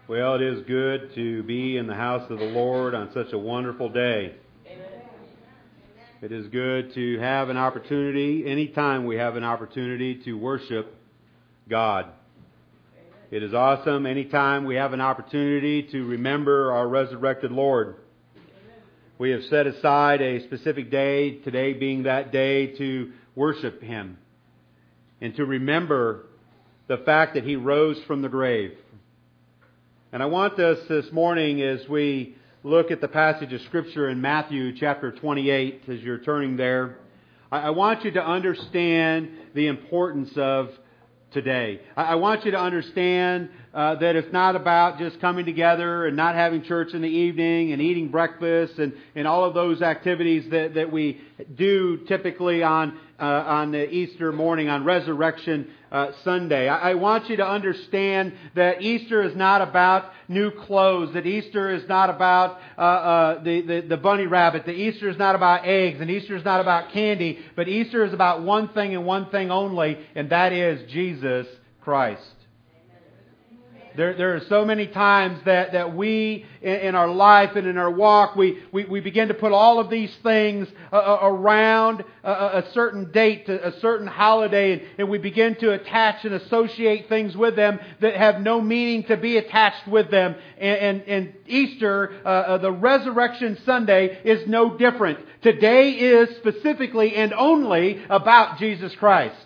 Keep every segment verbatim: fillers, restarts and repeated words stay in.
Well, it is good to be in the house of the Lord on such a wonderful day. Amen. It is good to have an opportunity, anytime we have an opportunity, to worship God. Amen. It is awesome anytime we have an opportunity to remember our resurrected Lord. Amen. We have set aside a specific day, today being that day, to worship Him and to remember the fact that He rose from the grave. And I want us this morning, as we look at the passage of Scripture in Matthew chapter twenty-eight, as you're turning there, I want you to understand the importance of today. I want you to understand uh, that it's not about just coming together and not having church in the evening and eating breakfast and, and all of those activities that, that we do typically on uh, on the Easter morning, on Resurrection uh, Sunday. I, I want you to understand that Easter is not about new clothes, that Easter is not about uh, uh, the, the, the bunny rabbit, that Easter is not about eggs, and Easter is not about candy, but Easter is about one thing and one thing only, and that is Jesus Christ. There, there are so many times that, that we, in, in our life and in our walk, we, we, we begin to put all of these things uh, around a, a certain date, a certain holiday, and, and we begin to attach and associate things with them that have no meaning to be attached with them. And, and, and Easter, uh, the Resurrection Sunday, is no different. Today is specifically and only about Jesus Christ.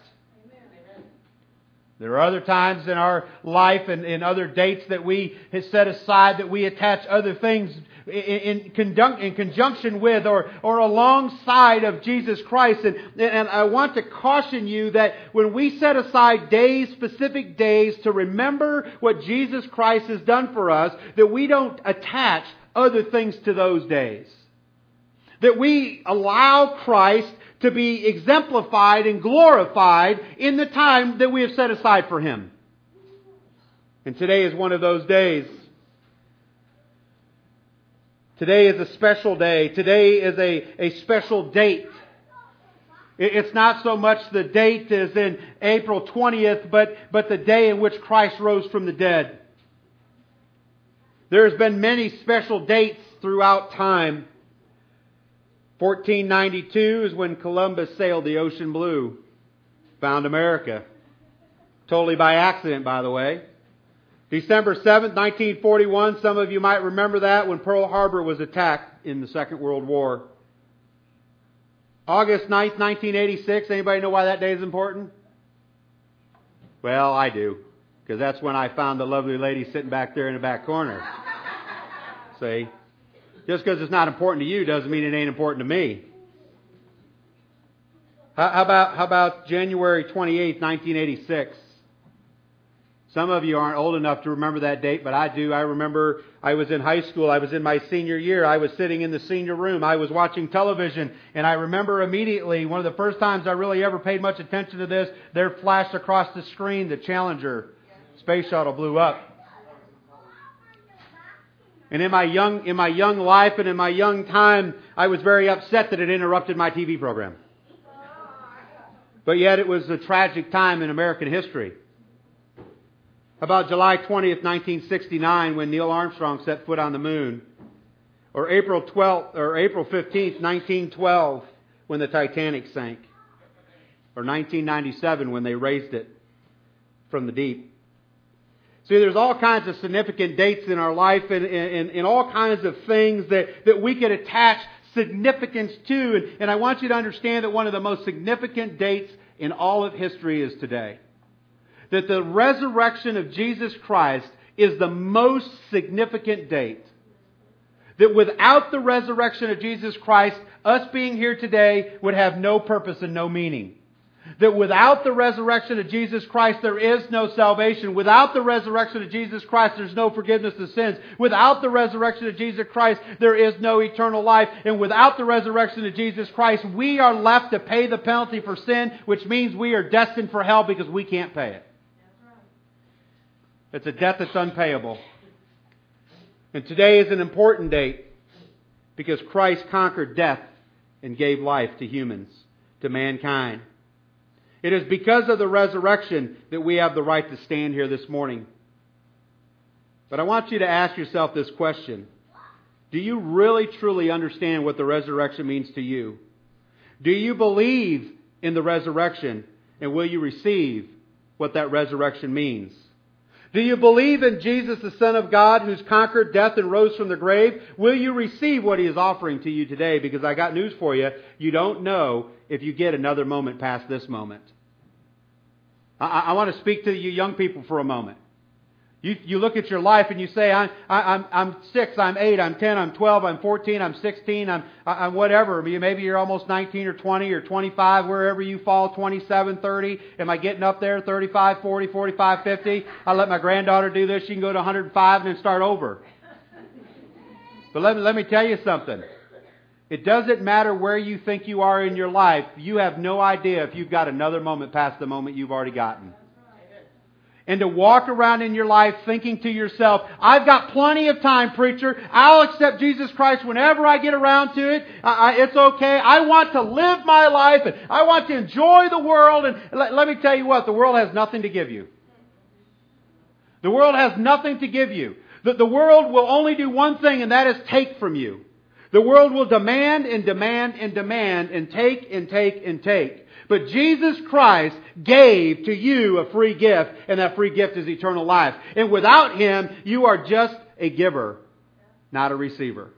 There are other times in our life and in other dates that we have set aside that we attach other things in, in, conjunc- in conjunction with or, or alongside of Jesus Christ. And, and I want to caution you that when we set aside days, specific days, to remember what Jesus Christ has done for us, that we don't attach other things to those days. That we allow Christ to be exemplified and glorified in the time that we have set aside for Him. And today is one of those days. Today is a special day. Today is a, a special date. It's not so much the date as in April twentieth, but, but the day in which Christ rose from the dead. There has been many special dates throughout time. fourteen ninety-two is when Columbus sailed the ocean blue, found America. Totally by accident, by the way. December seventh, nineteen forty-one, some of you might remember that, when Pearl Harbor was attacked in the Second World War. August ninth, nineteen eighty-six, anybody know why that day is important? Well, I do, because that's when I found the lovely lady sitting back there in the back corner. See? Just because it's not important to you doesn't mean it ain't important to me. How, how about how about January twenty-eighth, nineteen eighty-six? Some of you aren't old enough to remember that date, but I do. I remember I was in high school. I was in my senior year. I was sitting in the senior room. I was watching television, and I remember immediately, one of the first times I really ever paid much attention to this, there flashed across the screen the Challenger space shuttle blew up. And in my young in my young life and in my young time, I was very upset that it interrupted my T V program. But yet it was a tragic time in American history. About July twentieth, nineteen sixty-nine, when Neil Armstrong set foot on the moon. Or April twelfth or April fifteenth, nineteen twelve, when the Titanic sank. Or nineteen ninety-seven, when they raised it from the deep. See, there's all kinds of significant dates in our life and, and, and all kinds of things that, that we can attach significance to. And, and I want you to understand that one of the most significant dates in all of history is today. That the resurrection of Jesus Christ is the most significant date. That without the resurrection of Jesus Christ, us being here today would have no purpose and no meaning. That without the resurrection of Jesus Christ, there is no salvation. Without the resurrection of Jesus Christ, there's no forgiveness of sins. Without the resurrection of Jesus Christ, there is no eternal life. And without the resurrection of Jesus Christ, we are left to pay the penalty for sin, which means we are destined for hell because we can't pay it. It's a debt that's unpayable. And today is an important date because Christ conquered death and gave life to humans, to mankind. It is because of the resurrection that we have the right to stand here this morning. But I want you to ask yourself this question. Do you really truly understand what the resurrection means to you? Do you believe in the resurrection, and will you receive what that resurrection means? Do you believe in Jesus, the Son of God, who's conquered death and rose from the grave? Will you receive what He is offering to you today? Because I got news for you. You don't know if you get another moment past this moment. I, I want to speak to you young people for a moment. You, you look at your life and you say, I'm, I'm, I'm six, I'm eight, I'm ten, I'm twelve, I'm fourteen, I'm sixteen, I'm, I'm whatever. Maybe you're almost nineteen or twenty or twenty-five, wherever you fall, twenty-seven, thirty. Am I getting up there? thirty-five, forty, forty-five, fifty? I let my granddaughter do this. She can go to one hundred five and then start over. But let me, let me tell you something. It doesn't matter where you think you are in your life. You have no idea if you've got another moment past the moment you've already gotten. And to walk around in your life thinking to yourself, I've got plenty of time, preacher. I'll accept Jesus Christ whenever I get around to it. I, I, it's okay. I want to live my life and I want to enjoy the world. And let, let me tell you what, the world has nothing to give you. The world has nothing to give you. The, the world will only do one thing, and that is take from you. The world will demand and demand and demand and take and take and take. But Jesus Christ gave to you a free gift, and that free gift is eternal life. And without Him, you are just a giver, not a receiver.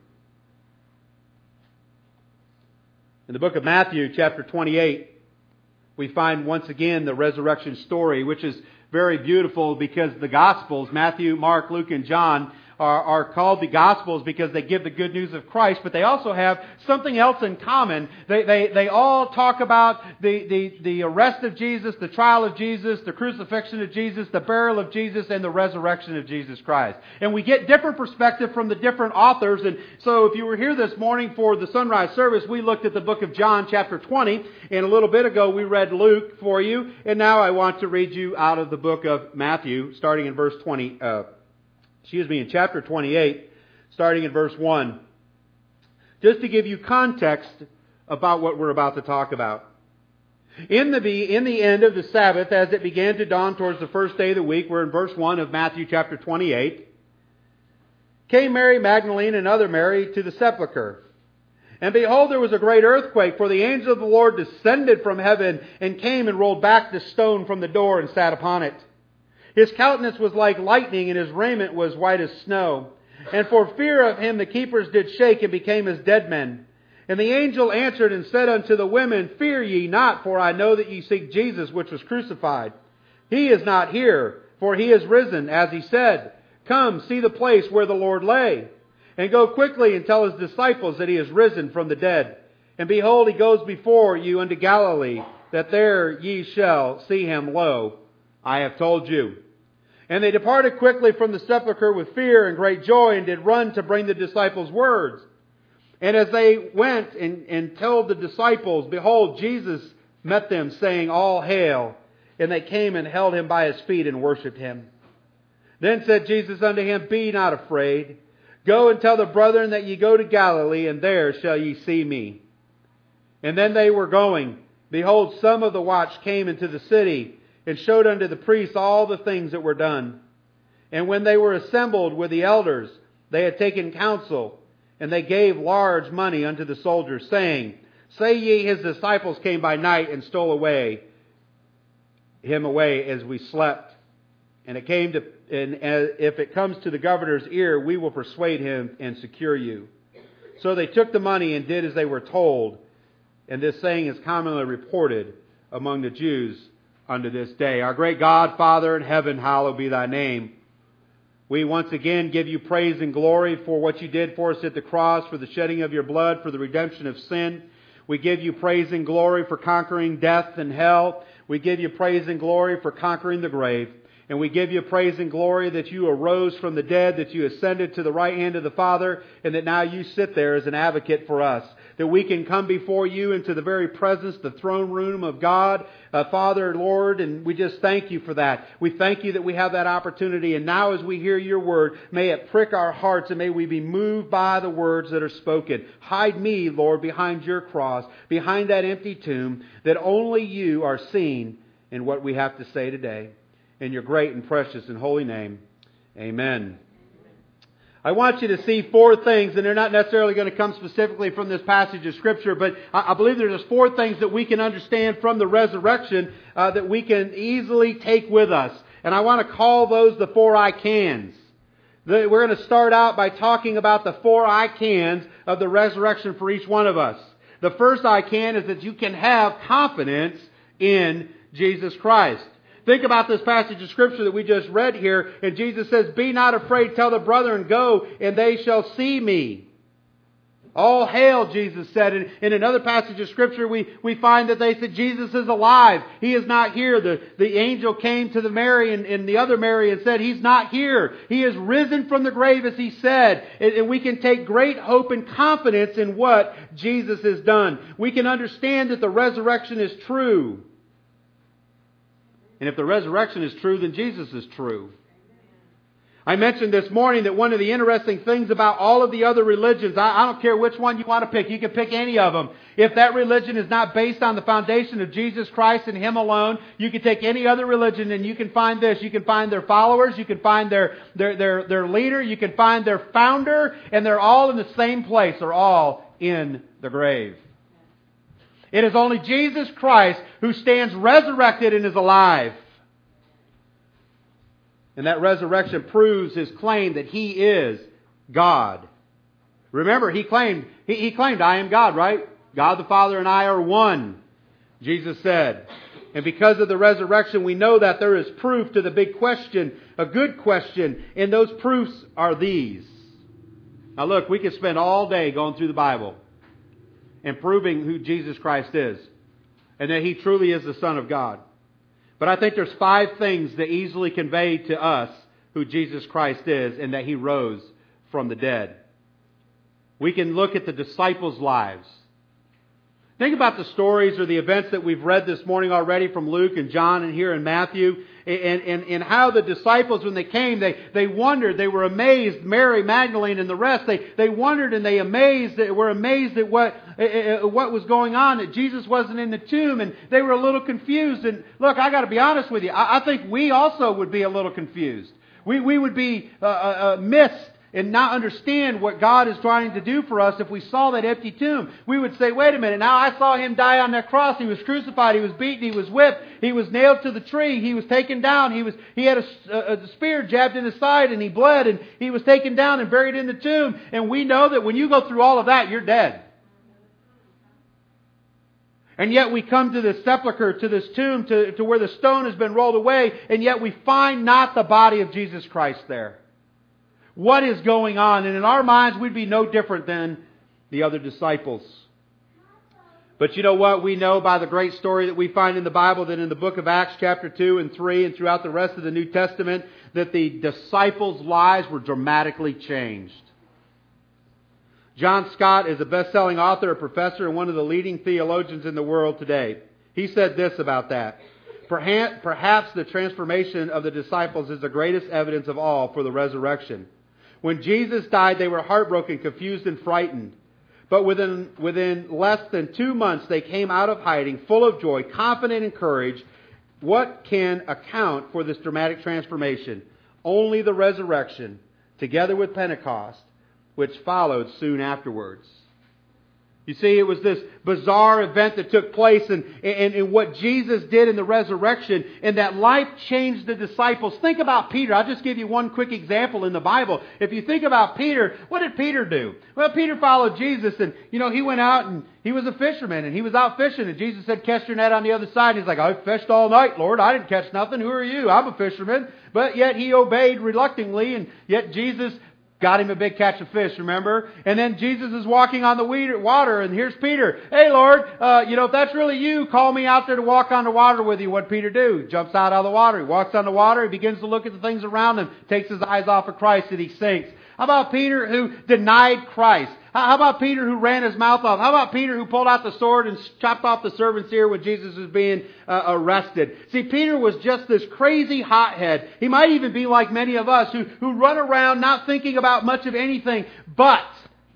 In the book of Matthew, chapter twenty-eight, we find once again the resurrection story, which is very beautiful because the Gospels, Matthew, Mark, Luke, and John, Are, are called the Gospels because they give the good news of Christ, but they also have something else in common. They they, they all talk about the, the, the arrest of Jesus, the trial of Jesus, the crucifixion of Jesus, the burial of Jesus, and the resurrection of Jesus Christ. And we get different perspective from the different authors. And so if you were here this morning for the sunrise service, we looked at the book of John, chapter twenty, and a little bit ago we read Luke for you. And now I want to read you out of the book of Matthew, starting in verse twenty. Uh, Excuse me, in chapter twenty-eight, starting in verse one, just to give you context about what we're about to talk about. In the, in the end of the Sabbath, as it began to dawn towards the first day of the week, we're in verse one of Matthew chapter twenty-eight, came Mary Magdalene and other Mary to the sepulchre. And behold, there was a great earthquake, for the angel of the Lord descended from heaven and came and rolled back the stone from the door and sat upon it. His countenance was like lightning, and his raiment was white as snow. And for fear of him the keepers did shake and became as dead men. And the angel answered and said unto the women, Fear ye not, for I know that ye seek Jesus, which was crucified. He is not here, for he is risen, as he said. Come, see the place where the Lord lay. And go quickly and tell his disciples that he is risen from the dead. And behold, he goes before you unto Galilee, that there ye shall see him. Lo, I have told you. And they departed quickly from the sepulchre with fear and great joy, and did run to bring the disciples words. And as they went and, and told the disciples, behold, Jesus met them, saying, All hail. And they came and held him by his feet and worshipped him. Then said Jesus unto him, Be not afraid. Go and tell the brethren that ye go to Galilee, and there shall ye see me. And then they were going. Behold, some of the watch came into the city, and showed unto the priests all the things that were done. And when they were assembled with the elders, they had taken counsel, and they gave large money unto the soldiers, saying, Say ye, his disciples came by night and stole away him away as we slept. And it came to, and if it comes to the governor's ear, we will persuade him and secure you. So they took the money and did as they were told. And this saying is commonly reported among the Jews unto this day. Our great God, Father in heaven, hallowed be thy name. We once again give you praise and glory for what you did for us at the cross, for the shedding of your blood, for the redemption of sin. We give you praise and glory for conquering death and hell. We give you praise and glory for conquering the grave. And we give you praise and glory that you arose from the dead, that you ascended to the right hand of the Father, and that now you sit there as an advocate for us. That we can come before you into the very presence, the throne room of God, uh, Father, Lord, and we just thank you for that. We thank you that we have that opportunity. And now as we hear your word, may it prick our hearts and may we be moved by the words that are spoken. Hide me, Lord, behind your cross, behind that empty tomb, that only you are seen in what we have to say today. In your great and precious and holy name, amen. I want you to see four things, and they're not necessarily going to come specifically from this passage of Scripture, but I believe there's four things that we can understand from the resurrection uh, that we can easily take with us. And I want to call those the four I cans. The, we're going to start out by talking about the four I cans of the resurrection for each one of us. The first I can is that you can have confidence in Jesus Christ. Think about this passage of Scripture that we just read here, and Jesus says, "Be not afraid, tell the brethren, go, and they shall see me." All hail, Jesus said. And in another passage of Scripture, we, we find that they said, Jesus is alive. He is not here. The, the angel came to the Mary and, and the other Mary and said, He's not here. He is risen from the grave, as He said. And, and we can take great hope and confidence in what Jesus has done. We can understand that the resurrection is true. And if the resurrection is true, then Jesus is true. I mentioned this morning that one of the interesting things about all of the other religions, I, I don't care which one you want to pick, you can pick any of them. If that religion is not based on the foundation of Jesus Christ and Him alone, you can take any other religion and you can find this. You can find their followers, you can find their, their, their, their leader, you can find their founder, and they're all in the same place. They're all in the grave. It is only Jesus Christ who stands resurrected and is alive. And that resurrection proves His claim that He is God. Remember, He claimed, He, he claimed, I am God, right? God the Father and I are one, Jesus said. And because of the resurrection, we know that there is proof to the big question, a good question, and those proofs are these. Now look, we could spend all day going through the Bible and proving who Jesus Christ is, and that He truly is the Son of God. But I think there's five things that easily convey to us who Jesus Christ is and that He rose from the dead. We can look at the disciples' lives. Think about the stories or the events that we've read this morning already from Luke and John and here in Matthew, and, and, and how the disciples, when they came, they, they wondered, they were amazed, Mary Magdalene and the rest, they, they wondered and they amazed, they were amazed at what, uh, what was going on, that Jesus wasn't in the tomb, and they were a little confused. And look, I got to be honest with you, I, I think we also would be a little confused. We, we would be uh, uh, missed and not understand what God is trying to do for us if we saw that empty tomb. We would say, wait a minute, now I saw Him die on that cross. He was crucified, He was beaten, He was whipped, He was nailed to the tree, He was taken down, He was He had a, a spear jabbed in His side and He bled, and He was taken down and buried in the tomb. And we know that when you go through all of that, you're dead. And yet we come to this sepulcher, to this tomb, to, to where the stone has been rolled away, and yet we find not the body of Jesus Christ there. What is going on? And in our minds, we'd be no different than the other disciples. But you know what? We know by the great story that we find in the Bible that in the book of Acts chapter two and three and throughout the rest of the New Testament, that the disciples' lives were dramatically changed. John Scott is a best-selling author, a professor, and one of the leading theologians in the world today. He said this about that. Perhaps the transformation of the disciples is the greatest evidence of all for the resurrection. When Jesus died, they were heartbroken, confused, and frightened. But within, within less than two months, they came out of hiding, full of joy, confident and courage. What can account for this dramatic transformation? Only the resurrection, together with Pentecost, which followed soon afterwards. You see, it was this bizarre event that took place, and, and, and what Jesus did in the resurrection, and that life changed the disciples. Think about Peter. I'll just give you one quick example in the Bible. If you think about Peter, what did Peter do? Well, Peter followed Jesus, and, you know, he went out and he was a fisherman, and he was out fishing, and Jesus said, cast your net on the other side. And he's like, I fished all night, Lord. I didn't catch nothing. Who are you? I'm a fisherman. But yet he obeyed reluctantly, and yet Jesus got him a big catch of fish, remember? And then Jesus is walking on the water, and here's Peter. Hey, Lord, uh, you know, if that's really you, call me out there to walk on the water with you. What'd Peter do? He jumps out of the water. He walks on the water. He begins to look at the things around him, takes his eyes off of Christ, and he sinks. How about Peter who denied Christ? How about Peter who ran his mouth off? How about Peter who pulled out the sword and chopped off the servant's ear when Jesus was being uh, arrested? See, Peter was just this crazy hothead. He might even be like many of us who, who run around not thinking about much of anything. But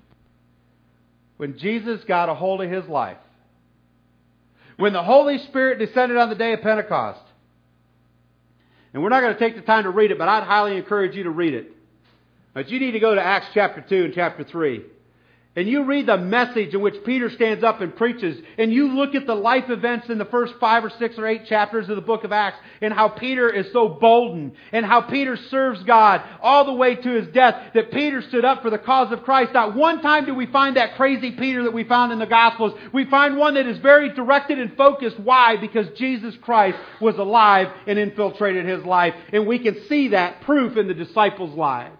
when Jesus got a hold of his life, when the Holy Spirit descended on the day of Pentecost, and we're not going to take the time to read it, but I'd highly encourage you to read it. But you need to go to Acts chapter two and chapter three. And you read the message in which Peter stands up and preaches, and you look at the life events in the first five or six or eight chapters of the book of Acts, and how Peter is so bolden, and how Peter serves God all the way to his death, that Peter stood up for the cause of Christ. Not one time do we find that crazy Peter that we found in the Gospels. We find one that is very directed and focused. Why? Because Jesus Christ was alive and infiltrated his life. And we can see that proof in the disciples' lives.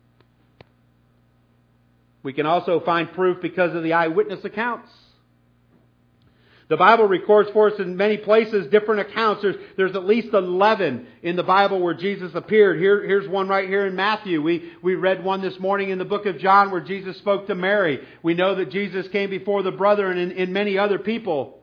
We can also find proof because of the eyewitness accounts. The Bible records for us in many places different accounts. There's, there's at least eleven in the Bible where Jesus appeared. Here, here's one right here in Matthew. We, we read one this morning in the book of John where Jesus spoke to Mary. We know that Jesus came before the brethren and, and many other people.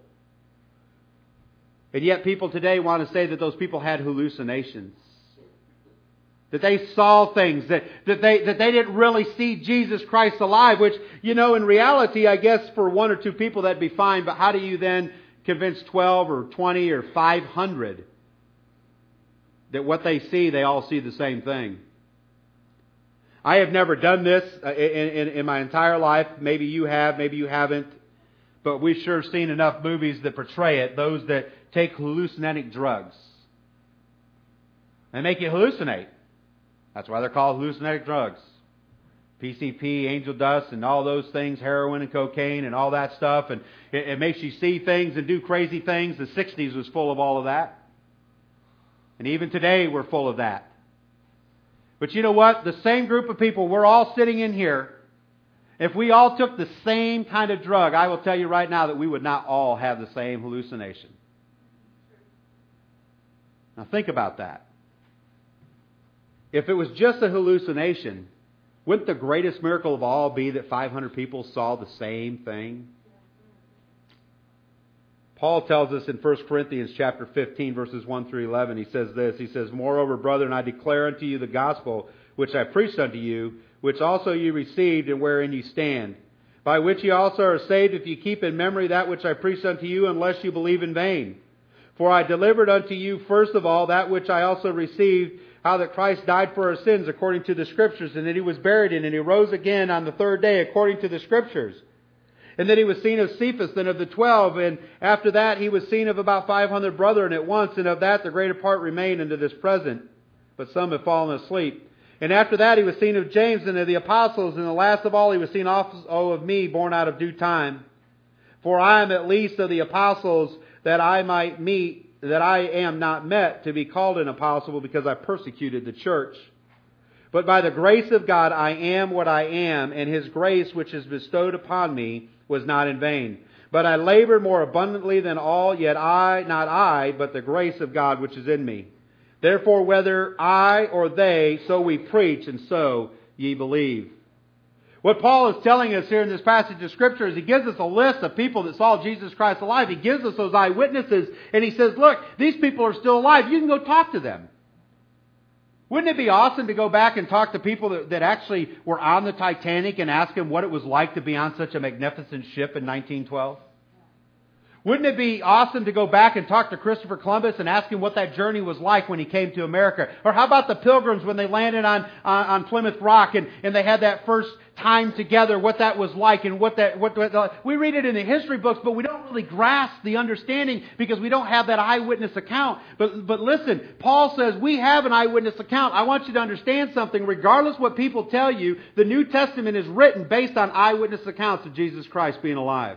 And yet people today want to say that those people had hallucinations. That they saw things, that, that they that they didn't really see Jesus Christ alive, which, you know, in reality, I guess for one or two people that'd be fine, but how do you then convince twelve or twenty or five hundred that what they see, they all see the same thing? I have never done this in, in, in my entire life. Maybe you have, maybe you haven't. But we've sure seen enough movies that portray it, those that take hallucinogenic drugs. They make you hallucinate. That's why they're called hallucinogenic drugs. P C P, angel dust, and all those things, heroin and cocaine and all that stuff. And it, it makes you see things and do crazy things. The sixties was full of all of that. And even today we're full of that. But you know what? The same group of people, we're all sitting in here. If we all took the same kind of drug, I will tell you right now that we would not all have the same hallucination. Now think about that. If it was just a hallucination, wouldn't the greatest miracle of all be that five hundred people saw the same thing? Paul tells us in First Corinthians chapter fifteen, verses one through eleven, he says this, he says, "Moreover, brethren, I declare unto you the gospel which I preached unto you, which also you received, and wherein you stand, by which ye also are saved, if ye keep in memory that which I preached unto you, unless you believe in vain. For I delivered unto you first of all that which I also received, how that Christ died for our sins according to the Scriptures, and that He was buried, and He rose again on the third day according to the Scriptures. And that He was seen of Cephas, and of the twelve, and after that He was seen of about five hundred brethren at once, and of that the greater part remain unto this present, but some have fallen asleep. And after that He was seen of James, and of the apostles, and the last of all He was seen also of me, born out of due time. For I am at least of the apostles, that I might meet that I am not met to be called an apostle, because I persecuted the church. But by the grace of God I am what I am, and His grace which is bestowed upon me was not in vain. But I labored more abundantly than all, yet I, not I, but the grace of God which is in me. Therefore whether I or they, so we preach, and so ye believe." What Paul is telling us here in this passage of Scripture is he gives us a list of people that saw Jesus Christ alive. He gives us those eyewitnesses, and he says, look, these people are still alive. You can go talk to them. Wouldn't it be awesome to go back and talk to people that, that actually were on the Titanic and ask them what it was like to be on such a magnificent ship in nineteen twelve? Wouldn't it be awesome to go back and talk to Christopher Columbus and ask him what that journey was like when he came to America? Or how about the Pilgrims when they landed on, on, on Plymouth Rock and, and they had that first time together, what that was like and what that... what, what we read it in the history books, but we don't really grasp the understanding because we don't have that eyewitness account. But, but listen, Paul says we have an eyewitness account. I want you to understand something. Regardless what people tell you, the New Testament is written based on eyewitness accounts of Jesus Christ being alive.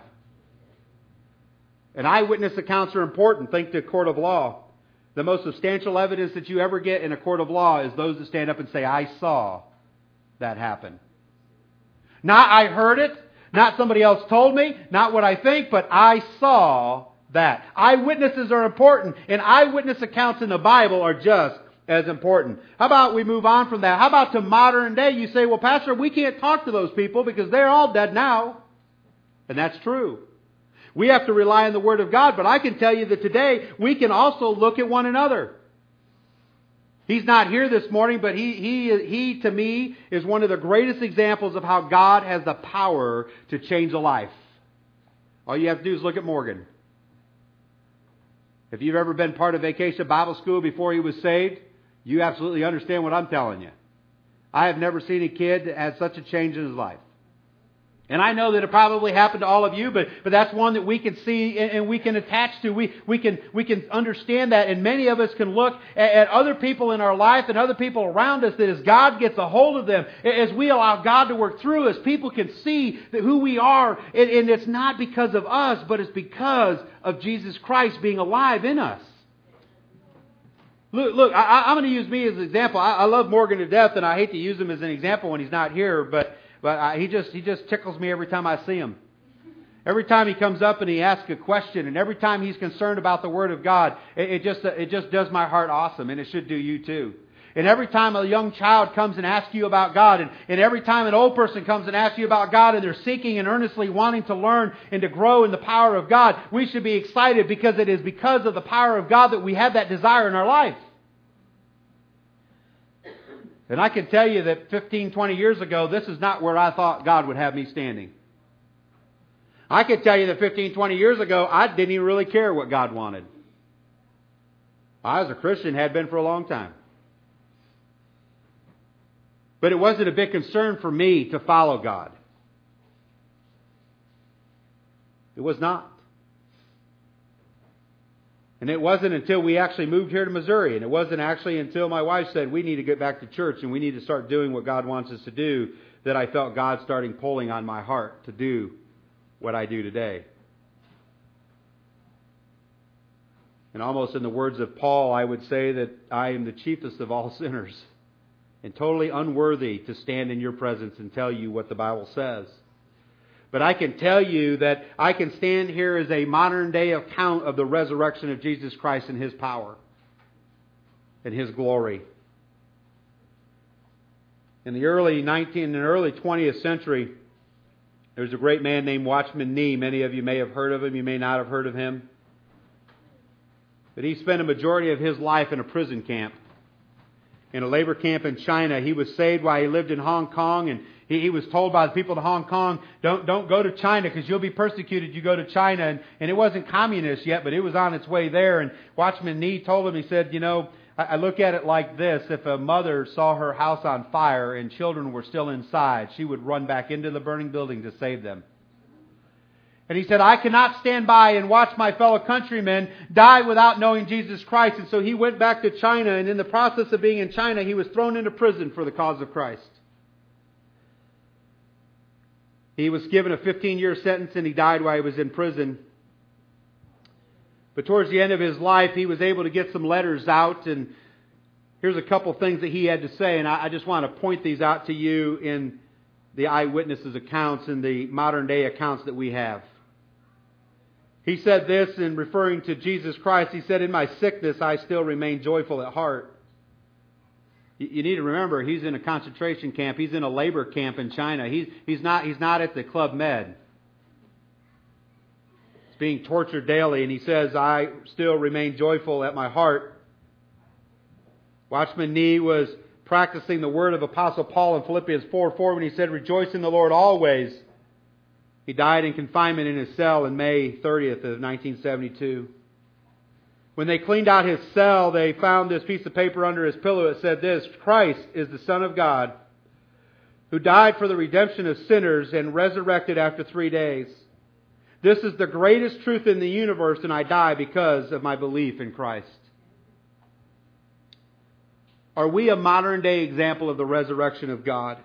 And eyewitness accounts are important. Think to a court of law. The most substantial evidence that you ever get in a court of law is those that stand up and say, I saw that happen. Not I heard it, not somebody else told me, not what I think, but I saw that. Eyewitnesses are important, and eyewitness accounts in the Bible are just as important. How about we move on from that? How about to modern day? You say, well, Pastor, we can't talk to those people because they're all dead now. And that's true. We have to rely on the Word of God, but I can tell you that today we can also look at one another. He's not here this morning, but he, he, he to me is one of the greatest examples of how God has the power to change a life. All you have to do is look at Morgan. If you've ever been part of Vacation Bible School before he was saved, you absolutely understand what I'm telling you. I have never seen a kid that had such a change in his life. And I know that it probably happened to all of you, but, but that's one that we can see and, and we can attach to. We, we can, we can understand that. And many of us can look at, at other people in our life and other people around us that as God gets a hold of them, as we allow God to work through us, people can see that who we are. And, and it's not because of us, but it's because of Jesus Christ being alive in us. Look, look I, I'm going to use me as an example. I, I love Morgan to death, and I hate to use him as an example when he's not here, but... But I, he just he just tickles me every time I see him. Every time he comes up and he asks a question, and every time he's concerned about the Word of God, it, it just it just does my heart awesome, and it should do you too. And every time a young child comes and asks you about God, and, and every time an old person comes and asks you about God, and they're seeking and earnestly wanting to learn and to grow in the power of God, we should be excited because it is because of the power of God that we have that desire in our life. And I can tell you that fifteen, twenty years ago, this is not where I thought God would have me standing. I can tell you that fifteen, twenty years ago, I didn't even really care what God wanted. I, as a Christian, had been for a long time. But it wasn't a big concern for me to follow God. It was not. And it wasn't until we actually moved here to Missouri, and it wasn't actually until my wife said, we need to get back to church and we need to start doing what God wants us to do, that I felt God starting pulling on my heart to do what I do today. And almost in the words of Paul, I would say that I am the chiefest of all sinners and totally unworthy to stand in your presence and tell you what the Bible says. But I can tell you that I can stand here as a modern day account of the resurrection of Jesus Christ and His power and His glory. In the early nineteenth and early twentieth century, there was a great man named Watchman Nee. Many of you may have heard of him. You may not have heard of him. But he spent a majority of his life in a prison camp, in a labor camp in China. He was saved while he lived in Hong Kong, and He, he was told by the people of Hong Kong, don't don't go to China because you'll be persecuted. You go to China. And, and it wasn't communist yet, but it was on its way there. And Watchman Nee told him, he said, you know, I, I look at it like this. If a mother saw her house on fire and children were still inside, she would run back into the burning building to save them. And he said, I cannot stand by and watch my fellow countrymen die without knowing Jesus Christ. And so he went back to China, and in the process of being in China, he was thrown into prison for the cause of Christ. He was given a fifteen-year sentence, and he died while he was in prison. But towards the end of his life, he was able to get some letters out, and here's a couple things that he had to say, and I just want to point these out to you in the eyewitnesses' accounts and the modern-day accounts that we have. He said this in referring to Jesus Christ. He said, in my sickness, I still remain joyful at heart. You need to remember, he's in a concentration camp. He's in a labor camp in China. He's, he's, not, he's not at the Club Med. He's being tortured daily, and he says, I still remain joyful at my heart. Watchman Nee was practicing the word of Apostle Paul in Philippians four four when he said, rejoice in the Lord always. He died in confinement in his cell in May thirtieth of nineteen seventy-two. When they cleaned out his cell, they found this piece of paper under his pillow. It said this, Christ is the Son of God, who died for the redemption of sinners and resurrected after three days. This is the greatest truth in the universe, and I die because of my belief in Christ. Are we a modern-day example of the resurrection of God?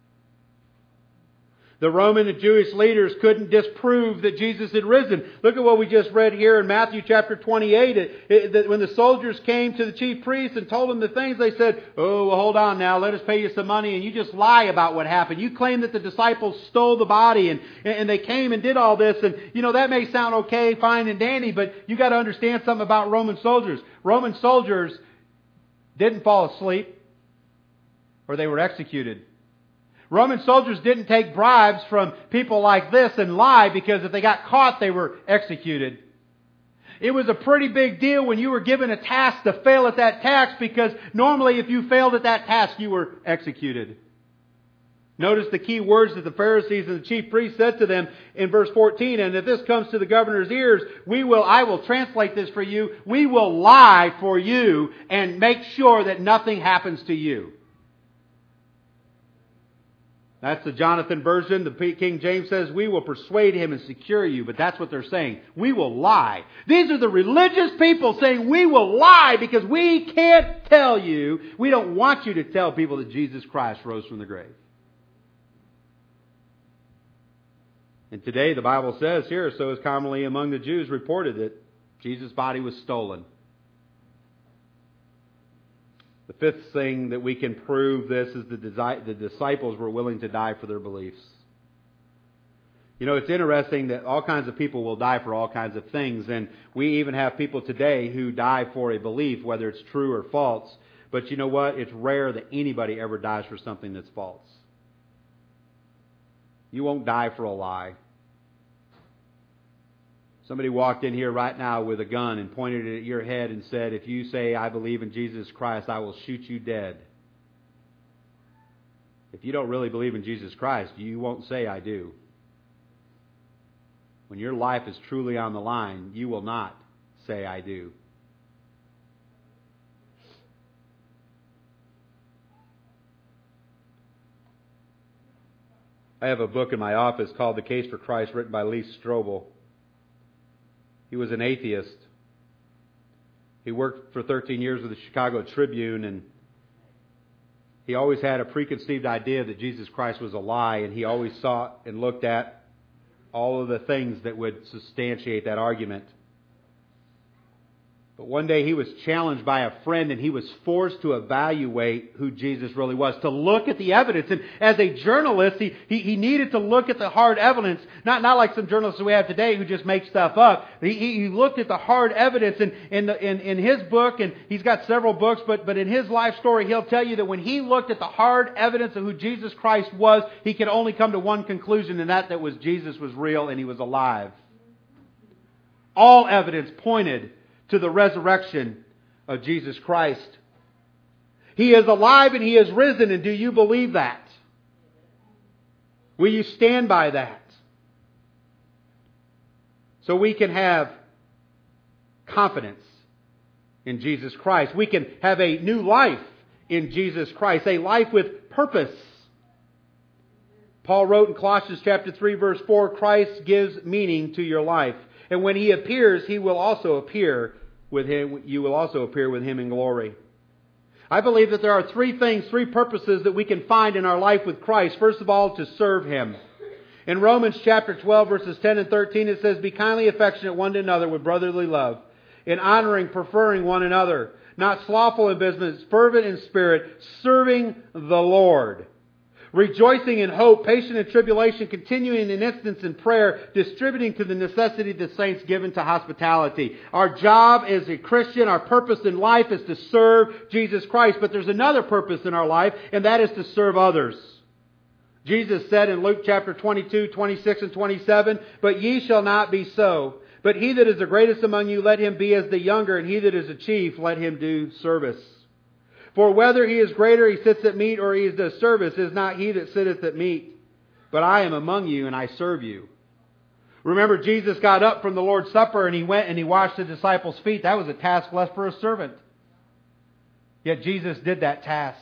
The Roman and Jewish leaders couldn't disprove that Jesus had risen. Look at what we just read here in Matthew chapter twenty-eight. It, it, that when the soldiers came to the chief priests and told them the things, they said, oh, well, hold on now, let us pay you some money. And you just lie about what happened. You claim that the disciples stole the body and, and they came and did all this. And, you know, that may sound okay, fine and dandy, but you got to understand something about Roman soldiers. Roman soldiers didn't fall asleep or they were executed. Roman soldiers didn't take bribes from people like this and lie because if they got caught, they were executed. It was a pretty big deal when you were given a task to fail at that task because normally if you failed at that task, you were executed. Notice the key words that the Pharisees and the chief priests said to them in verse fourteen, and if this comes to the governor's ears, we will, I will translate this for you, we will lie for you and make sure that nothing happens to you. That's the Jonathan version. The King James says, we will persuade him and secure you. But that's what they're saying. We will lie. These are the religious people saying we will lie because we can't tell you. We don't want you to tell people that Jesus Christ rose from the grave. And today the Bible says here, so is commonly among the Jews reported that Jesus' body was stolen. The fifth thing that we can prove this is the, the disciples were willing to die for their beliefs. You know, it's interesting that all kinds of people will die for all kinds of things. And we even have people today who die for a belief, whether it's true or false. But you know what? It's rare that anybody ever dies for something that's false. You won't die for a lie. Somebody walked in here right now with a gun and pointed it at your head and said, if you say, I believe in Jesus Christ, I will shoot you dead. If you don't really believe in Jesus Christ, you won't say, I do. When your life is truly on the line, you will not say, I do. I have a book in my office called The Case for Christ, written by Lee Strobel. He was an atheist. He worked for thirteen years with the Chicago Tribune, and he always had a preconceived idea that Jesus Christ was a lie, and he always sought and looked at all of the things that would substantiate that argument. But one day he was challenged by a friend, and he was forced to evaluate who Jesus really was, to look at the evidence. And as a journalist, he, he, he needed to look at the hard evidence, not, not like some journalists we have today who just make stuff up. He, he looked at the hard evidence in, in, the, in, in his book, and he's got several books, but, but in his life story, he'll tell you that when he looked at the hard evidence of who Jesus Christ was, he could only come to one conclusion, and that, that was Jesus was real and he was alive. All evidence pointed to the resurrection of Jesus Christ. He is alive and He is risen, and do you believe that? Will you stand by that? So we can have confidence in Jesus Christ. We can have a new life in Jesus Christ, a life with purpose. Paul wrote in Colossians chapter three, verse four, Christ gives meaning to your life. And when He appears, He will also appear with Him. You will also appear with Him in glory. I believe that there are three things, three purposes that we can find in our life with Christ. First of all, to serve Him. In Romans chapter twelve, verses ten and thirteen, it says, be kindly affectionate one to another with brotherly love, in honoring, preferring one another, not slothful in business, fervent in spirit, serving the Lord. Rejoicing in hope, patient in tribulation, continuing in instance in prayer, distributing to the necessity of the saints, given to hospitality. Our job as a Christian, our purpose in life is to serve Jesus Christ. But there's another purpose in our life, and that is to serve others. Jesus said in Luke chapter twenty-two, twenty-six and twenty-seven, but ye shall not be so. But he that is the greatest among you, let him be as the younger, and he that is a chief, let him do service. For whether he is greater, he sits at meat, or he is at service, is not he that sitteth at meat. But I am among you, and I serve you. Remember, Jesus got up from the Lord's Supper, and He went and He washed the disciples' feet. That was a task left for a servant. Yet Jesus did that task.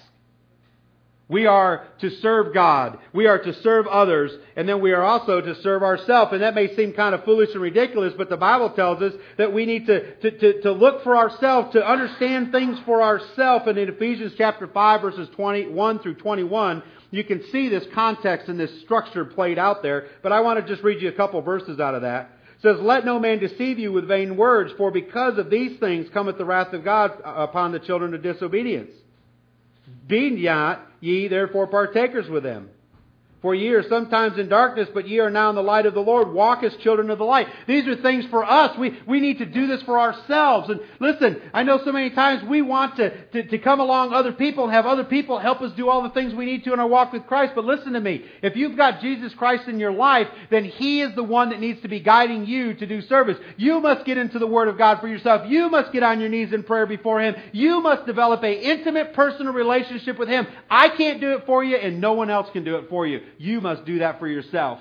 We are to serve God. We are to serve others. And then we are also to serve ourselves. And that may seem kind of foolish and ridiculous, but the Bible tells us that we need to, to, to, to look for ourselves, to understand things for ourselves. And in Ephesians chapter five, verses twenty-one through twenty-one, you can see this context and this structure played out there. But I want to just read you a couple verses out of that. It says, let no man deceive you with vain words, for because of these things cometh the wrath of God upon the children of disobedience. Be not ye therefore partakers with them. For ye are sometimes in darkness, but ye are now in the light of the Lord. Walk as children of the light. These are things for us. We, we need to do this for ourselves. And listen, I know so many times we want to, to, to come along other people and have other people help us do all the things we need to in our walk with Christ. But listen to me. If you've got Jesus Christ in your life, then He is the one that needs to be guiding you to do service. You must get into the Word of God for yourself. You must get on your knees in prayer before Him. You must develop an intimate personal relationship with Him. I can't do it for you, and no one else can do it for you. You must do that for yourself.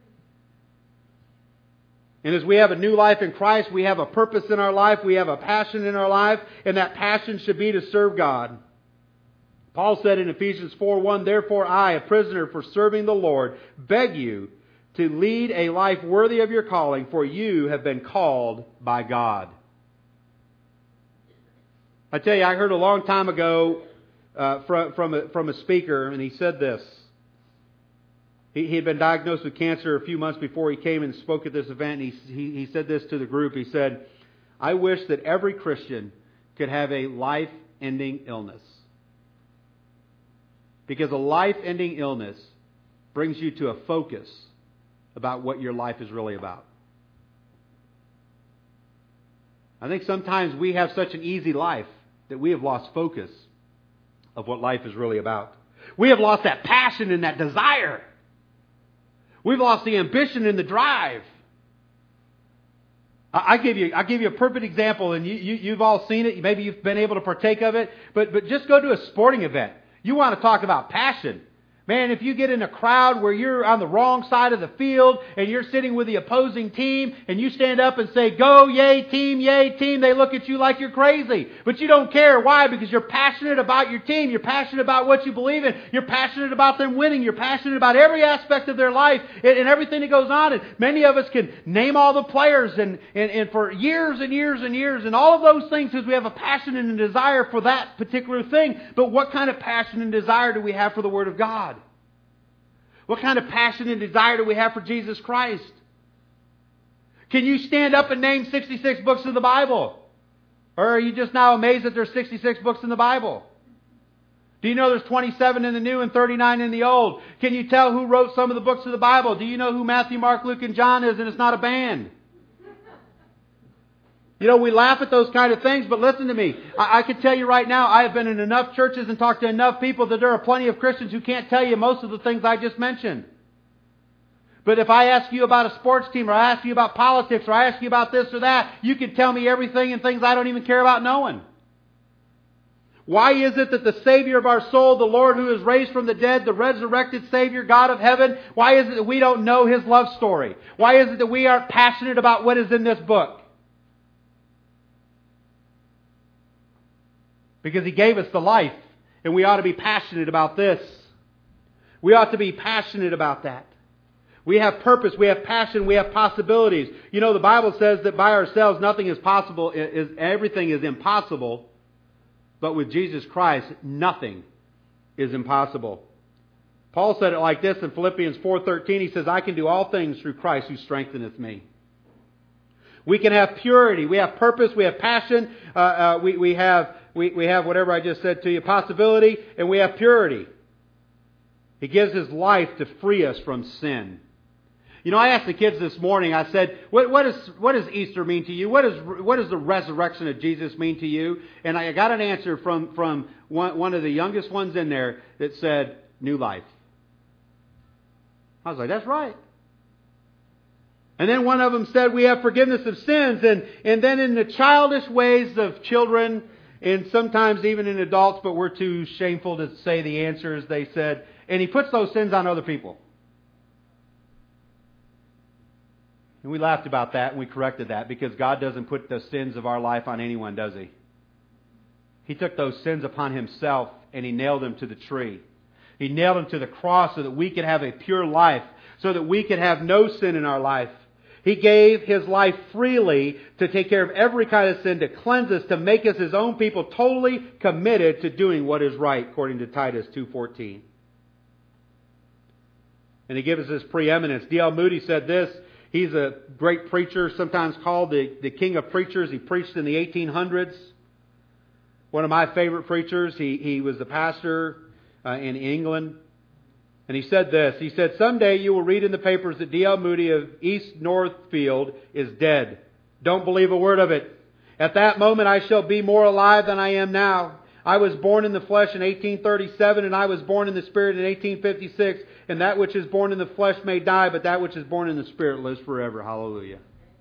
And as we have a new life in Christ, we have a purpose in our life, we have a passion in our life, and that passion should be to serve God. Paul said in Ephesians four one, "Therefore I, a prisoner for serving the Lord, beg you to lead a life worthy of your calling, for you have been called by God." I tell you, I heard a long time ago uh, from, from, a, from a speaker, and he said this. He, he had been diagnosed with cancer a few months before he came and spoke at this event, and he, he, he said this to the group. He said, "I wish that every Christian could have a life-ending illness. Because a life-ending illness brings you to a focus about what your life is really about." I think sometimes we have such an easy life that we have lost focus of what life is really about. We have lost that passion and that desire. We've lost the ambition and the drive. I give you, I give you a perfect example, and you, you, you've all seen it. Maybe you've been able to partake of it. But, but just go to a sporting event. You want to talk about passion. Man, if you get in a crowd where you're on the wrong side of the field and you're sitting with the opposing team and you stand up and say, "Go, yay team, yay team," they look at you like you're crazy. But you don't care. Why? Because you're passionate about your team. You're passionate about what you believe in. You're passionate about them winning. You're passionate about every aspect of their life and, and everything that goes on. And many of us can name all the players and, and, and for years and years and years and all of those things because we have a passion and a desire for that particular thing. But what kind of passion and desire do we have for the Word of God? What kind of passion and desire do we have for Jesus Christ? Can you stand up and name sixty-six books of the Bible? Or are you just now amazed that there's sixty-six books in the Bible? Do you know there's twenty-seven in the New and thirty-nine in the Old? Can you tell who wrote some of the books of the Bible? Do you know who Matthew, Mark, Luke, and John is? And it's not a band. You know, we laugh at those kind of things, but listen to me. I, I can tell you right now, I have been in enough churches and talked to enough people that there are plenty of Christians who can't tell you most of the things I just mentioned. But if I ask you about a sports team, or I ask you about politics, or I ask you about this or that, you can tell me everything and things I don't even care about knowing. Why is it that the Savior of our soul, the Lord who is raised from the dead, the resurrected Savior, God of heaven, why is it that we don't know His love story? Why is it that we aren't passionate about what is in this book? Because He gave us the life, and we ought to be passionate about this. We ought to be passionate about that. We have purpose, we have passion, we have possibilities. You know, the Bible says that by ourselves nothing is possible, is, everything is impossible. But with Jesus Christ, nothing is impossible. Paul said it like this in Philippians four thirteen. He says, "I can do all things through Christ who strengtheneth me." We can have purity, we have purpose, we have passion, uh, uh, we, we have... We, we have whatever I just said to you, possibility, and we have purity. He gives His life to free us from sin. You know, I asked the kids this morning, I said, what, what, is, what does Easter mean to you? What, is, what does the resurrection of Jesus mean to you? And I got an answer from, from one, one of the youngest ones in there that said, new life. I was like, that's right. And then one of them said, we have forgiveness of sins. And, and then in the childish ways of children, and sometimes even in adults, but we're too shameful to say the answers, they said, and He puts those sins on other people. And we laughed about that and we corrected that because God doesn't put the sins of our life on anyone, does He? He took those sins upon Himself and He nailed them to the tree. He nailed them to the cross so that we could have a pure life, so that we could have no sin in our life. He gave His life freely to take care of every kind of sin, to cleanse us, to make us His own people, totally committed to doing what is right, according to Titus two fourteen. And He gives us His preeminence. D L Moody said this. He's a great preacher, sometimes called the, the king of preachers. He preached in the eighteen hundreds. One of my favorite preachers. He, he was the pastor uh, in England. And he said this, he said, "Someday you will read in the papers that D L Moody of East Northfield is dead. Don't believe a word of it. At that moment I shall be more alive than I am now. I was born in the flesh in eighteen thirty-seven, and I was born in the Spirit in eighteen fifty-six. And that which is born in the flesh may die, but that which is born in the Spirit lives forever." Hallelujah.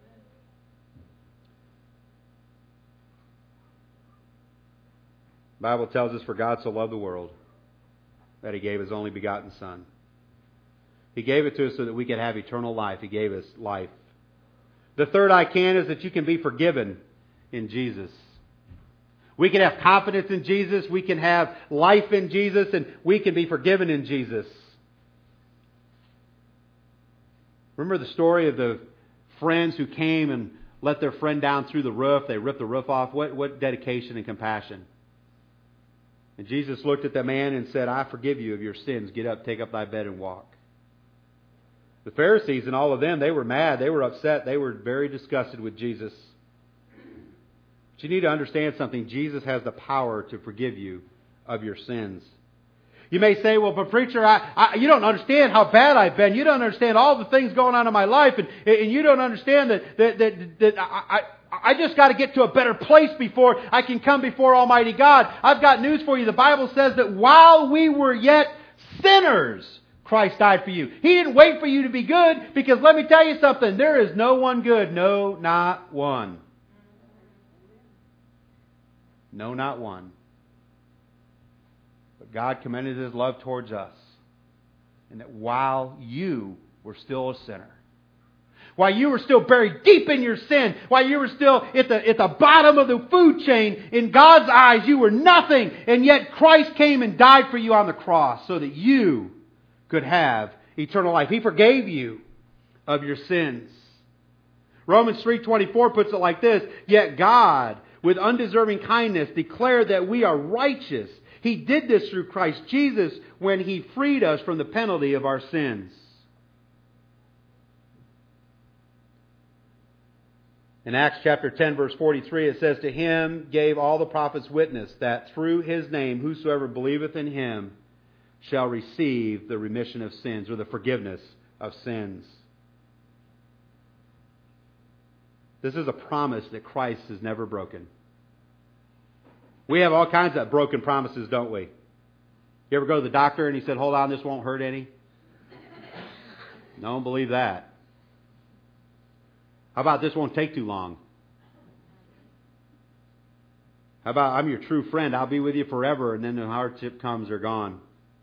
The Bible tells us, "For God so loved the world that He gave His only begotten Son." He gave it to us so that we could have eternal life. He gave us life. The third I can is that you can be forgiven in Jesus. We can have confidence in Jesus. We can have life in Jesus. And we can be forgiven in Jesus. Remember the story of the friends who came and let their friend down through the roof? They ripped the roof off. What, what dedication and compassion. And Jesus looked at the man and said, I forgive you of your sins. Get up, take up thy bed and walk. The Pharisees and all of them, they were mad. They were upset. They were very disgusted with Jesus. But you need to understand something. Jesus has the power to forgive you of your sins. You may say, well, but preacher, I, I, you don't understand how bad I've been. You don't understand all the things going on in my life. And, and you don't understand that, that, that, that I, I, I just got to get to a better place before I can come before Almighty God. I've got news for you. The Bible says that while we were yet sinners, Christ died for you. He didn't wait for you to be good, because let me tell you something. There is no one good. No, not one. No, not one. But God commended His love towards us, and that while you were still a sinner, while you were still buried deep in your sin, while you were still at the, at the bottom of the food chain, in God's eyes you were nothing, and yet Christ came and died for you on the cross so that you could have eternal life. He forgave you of your sins. Romans three twenty-four puts it like this, yet God, with undeserving kindness, declared that we are righteous. He did this through Christ Jesus when He freed us from the penalty of our sins. In Acts chapter ten, verse forty-three, it says, to Him gave all the prophets witness that through His name whosoever believeth in Him shall receive the remission of sins, or the forgiveness of sins. This is a promise that Christ has never broken. We have all kinds of broken promises, don't we? You ever go to the doctor and he said, hold on, this won't hurt any? Don't believe that. How about this won't take too long? How about I'm your true friend, I'll be with you forever, and then the hardship comes, they're gone.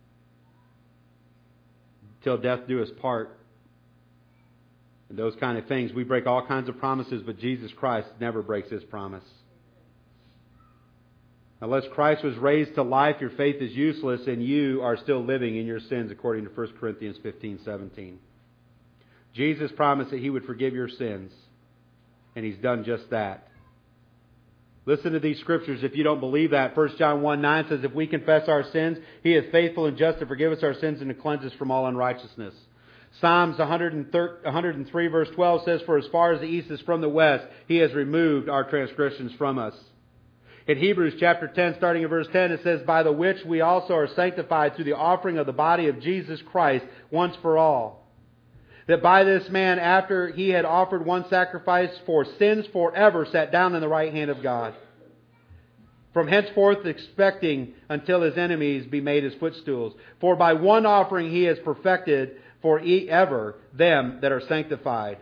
Till death do us part. And those kind of things. We break all kinds of promises, but Jesus Christ never breaks His promise. Unless Christ was raised to life, your faith is useless, and you are still living in your sins, according to First Corinthians fifteen seventeen. Jesus promised that He would forgive your sins, and He's done just that. Listen to these scriptures if you don't believe that. First John one nine says, if we confess our sins, He is faithful and just to forgive us our sins and to cleanse us from all unrighteousness. Psalms one hundred three verse twelve says, for as far as the east is from the west, He has removed our transgressions from us. In Hebrews chapter ten, starting in verse ten, it says, by the which we also are sanctified through the offering of the body of Jesus Christ once for all. That by this man, after He had offered one sacrifice for sins forever, sat down in the right hand of God. From henceforth expecting until His enemies be made His footstools. For by one offering He has perfected for ever them that are sanctified.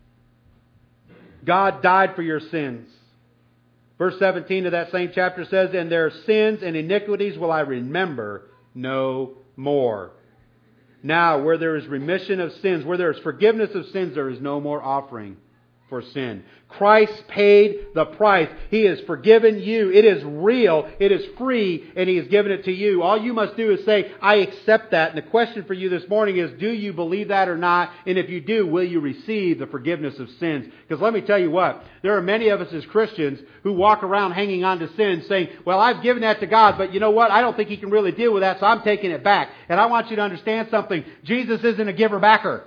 God died for your sins. Verse seventeen of that same chapter says, and their sins and iniquities will I remember no more. Now, where there is remission of sins, where there is forgiveness of sins, there is no more offering for sin. Christ paid the price. He has forgiven you. It is real. It is free, and He has given it to you. All you must do is say, I accept that. And the question for you this morning is, do you believe that or not? And if you do, will you receive the forgiveness of sins? Because let me tell you what, there are many of us as Christians who walk around hanging on to sin saying, well, I've given that to God, but you know what? I don't think He can really deal with that, so I'm taking it back. And I want you to understand something. Jesus isn't a giver-backer.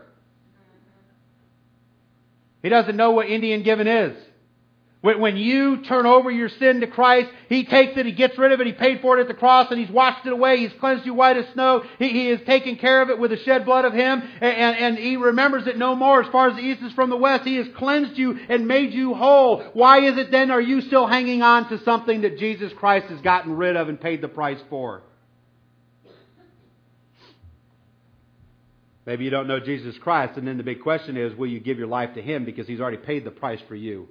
He doesn't know what Indian giving is. When you turn over your sin to Christ, He takes it, He gets rid of it, He paid for it at the cross, and He's washed it away. He's cleansed you white as snow. He, he has taken care of it with the shed blood of Him, and, and, and He remembers it no more. As far as the east is from the west, He has cleansed you and made you whole. Why is it then are you still hanging on to something that Jesus Christ has gotten rid of and paid the price for? Maybe you don't know Jesus Christ, and then the big question is, will you give your life to Him because He's already paid the price for you?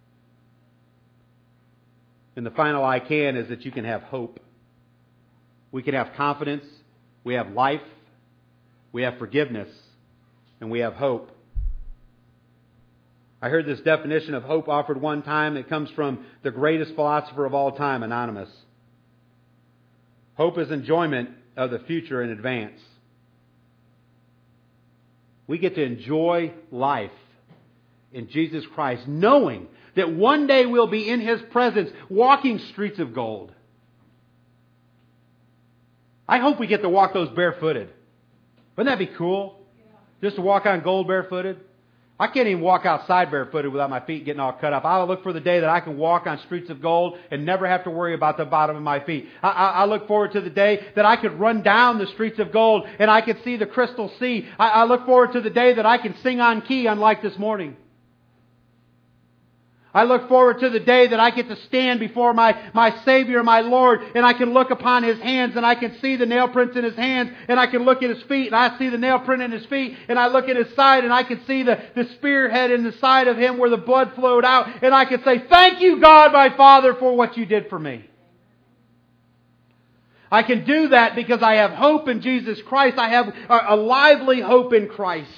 And the final I can is that you can have hope. We can have confidence. We have life. We have forgiveness. And we have hope. I heard this definition of hope offered one time. It comes from the greatest philosopher of all time, Anonymous. Hope is enjoyment of the future in advance. We get to enjoy life in Jesus Christ, knowing that one day we'll be in His presence, walking streets of gold. I hope we get to walk those barefooted. Wouldn't that be cool? Just to walk on gold barefooted? I can't even walk outside barefooted without my feet getting all cut up. I look for the day that I can walk on streets of gold and never have to worry about the bottom of my feet. I, I, I look forward to the day that I could run down the streets of gold and I could see the crystal sea. I, I look forward to the day that I can sing on key unlike this morning. I look forward to the day that I get to stand before my, my Savior, my Lord, and I can look upon His hands and I can see the nail prints in His hands, and I can look at His feet and I see the nail print in His feet, and I look at His side and I can see the, the spearhead in the side of Him where the blood flowed out, and I can say, thank you, God, my Father, for what you did for me. I can do that because I have hope in Jesus Christ. I have a, a lively hope in Christ.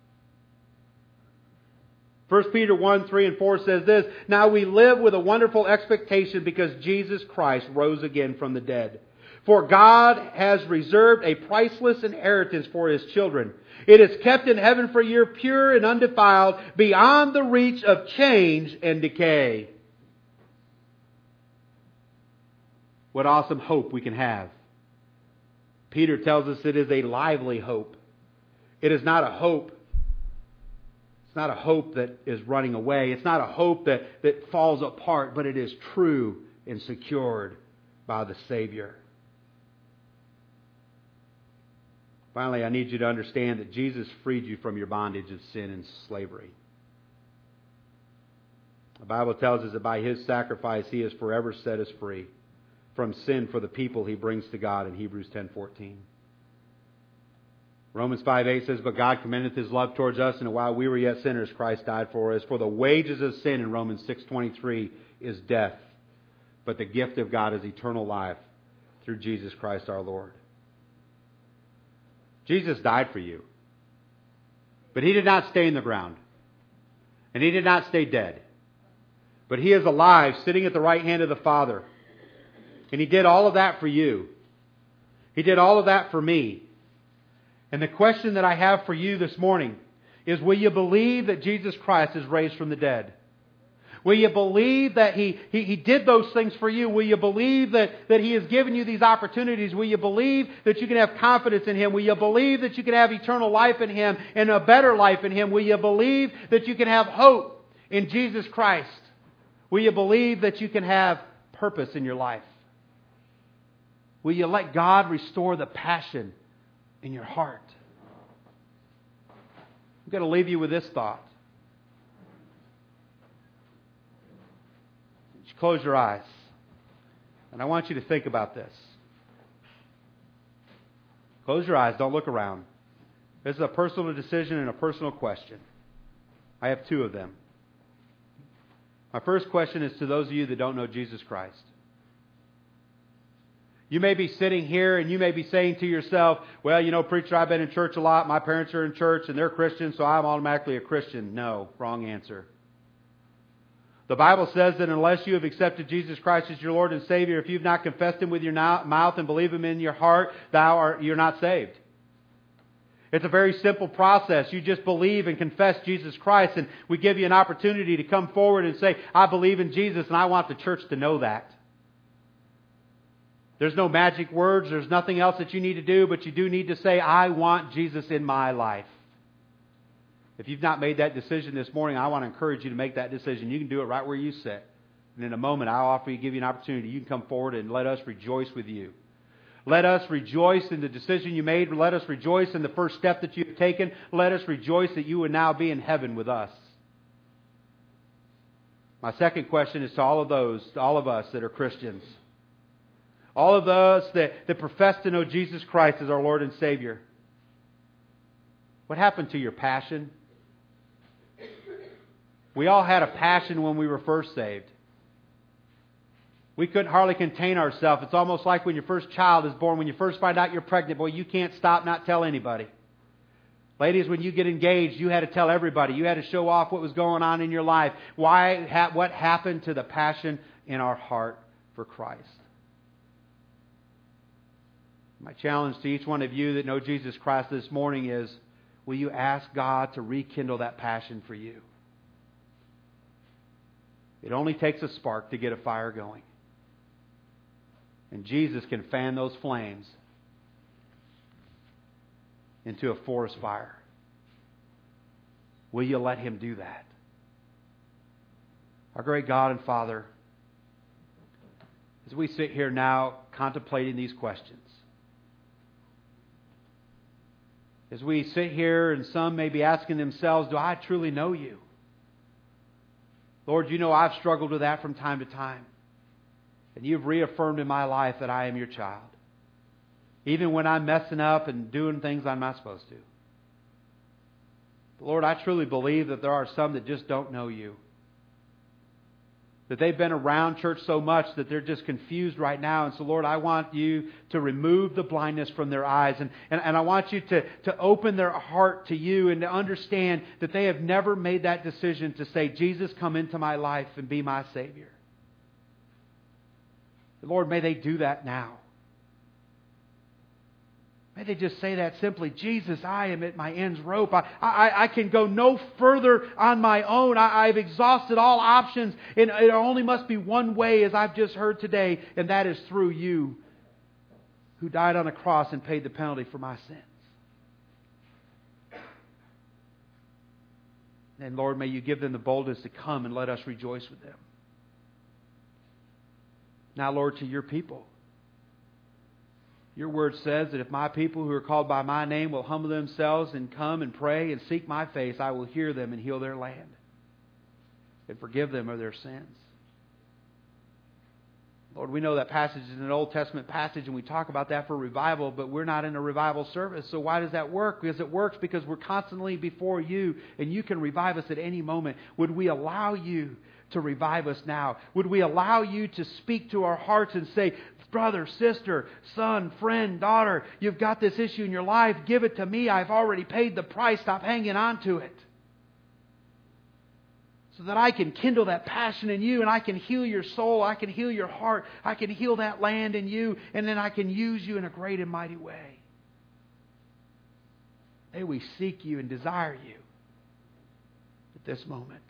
First Peter one, three and four says this, now we live with a wonderful expectation because Jesus Christ rose again from the dead. For God has reserved a priceless inheritance for His children. It is kept in heaven for you, pure and undefiled, beyond the reach of change and decay. What awesome hope we can have. Peter tells us it is a lively hope. It is not a hope It's not a hope that is running away. It's not a hope that, that falls apart, but it is true and secured by the Savior. Finally, I need you to understand that Jesus freed you from your bondage of sin and slavery. The Bible tells us that by His sacrifice He has forever set us free from sin for the people He brings to God in Hebrews ten fourteen. Romans five eight says, but God commendeth His love towards us, and while we were yet sinners, Christ died for us. For the wages of sin, in Romans six twenty-three, is death. But the gift of God is eternal life through Jesus Christ our Lord. Jesus died for you. But He did not stay in the ground. And He did not stay dead. But He is alive, sitting at the right hand of the Father. And He did all of that for you. He did all of that for me. And the question that I have for you this morning is, will you believe that Jesus Christ is raised from the dead? Will you believe that He, he, he did those things for you? Will you believe that, that He has given you these opportunities? Will you believe that you can have confidence in Him? Will you believe that you can have eternal life in Him and a better life in Him? Will you believe that you can have hope in Jesus Christ? Will you believe that you can have purpose in your life? Will you let God restore the passion in your heart? I'm going to leave you with this thought. Just close your eyes. And I want you to think about this. Close your eyes. Don't look around. This is a personal decision and a personal question. I have two of them. My first question is to those of you that don't know Jesus Christ. You may be sitting here and you may be saying to yourself, well, you know, preacher, I've been in church a lot. My parents are in church and they're Christians, so I'm automatically a Christian. No, wrong answer. The Bible says that unless you have accepted Jesus Christ as your Lord and Savior, if you've not confessed Him with your mouth and believe Him in your heart, thou are, you're not saved. It's a very simple process. You just believe and confess Jesus Christ, and we give you an opportunity to come forward and say, I believe in Jesus and I want the church to know that. There's no magic words. There's nothing else that you need to do, but you do need to say, I want Jesus in my life. If you've not made that decision this morning, I want to encourage you to make that decision. You can do it right where you sit. And in a moment, I'll offer you, give you an opportunity. You can come forward and let us rejoice with you. Let us rejoice in the decision you made. Let us rejoice in the first step that you've taken. Let us rejoice that you would now be in heaven with us. My second question is to all of those, to all of us that are Christians. All of us that, that profess to know Jesus Christ as our Lord and Savior. What happened to your passion? We all had a passion when we were first saved. We couldn't hardly contain ourselves. It's almost like when your first child is born. When you first find out you're pregnant, boy, you can't stop, not tell anybody. Ladies, when you get engaged, you had to tell everybody. You had to show off what was going on in your life. Why? Ha, what happened to the passion in our heart for Christ? My challenge to each one of you that know Jesus Christ this morning is, will you ask God to rekindle that passion for you? It only takes a spark to get a fire going. And Jesus can fan those flames into a forest fire. Will you let Him do that? Our great God and Father, as we sit here now contemplating these questions, as we sit here and some may be asking themselves, do I truly know You? Lord, You know I've struggled with that from time to time. And You've reaffirmed in my life that I am Your child. Even when I'm messing up and doing things I'm not supposed to. But Lord, I truly believe that there are some that just don't know You. That they've been around church so much that they're just confused right now. And so, Lord, I want You to remove the blindness from their eyes. And, and, and I want You to, to open their heart to You and to understand that they have never made that decision to say, Jesus, come into my life and be my Savior. Lord, may they do that now. May they just say that simply, Jesus, I am at my end's rope. I, I, I can go no further on my own. I, I've exhausted all options. And it only must be one way, as I've just heard today, and that is through You, who died on a cross and paid the penalty for my sins. And Lord, may You give them the boldness to come and let us rejoice with them. Now, Lord, to Your people. Your Word says that if my people who are called by my name will humble themselves and come and pray and seek my face, I will hear them and heal their land and forgive them of their sins. Lord, we know that passage is an Old Testament passage and we talk about that for revival, but we're not in a revival service. So why does that work? Because it works because we're constantly before You and You can revive us at any moment. Would we allow You to revive us now? Would we allow You to speak to our hearts and say, brother, sister, son, friend, daughter, you've got this issue in your life. Give it to me. I've already paid the price. Stop hanging on to it. So that I can kindle that passion in You and I can heal your soul. I can heal your heart. I can heal that land in You. And then I can use You in a great and mighty way. May we seek You and desire You at this moment.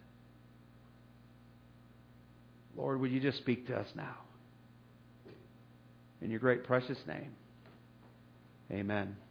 Lord, would You just speak to us now? In Your great precious name. Amen.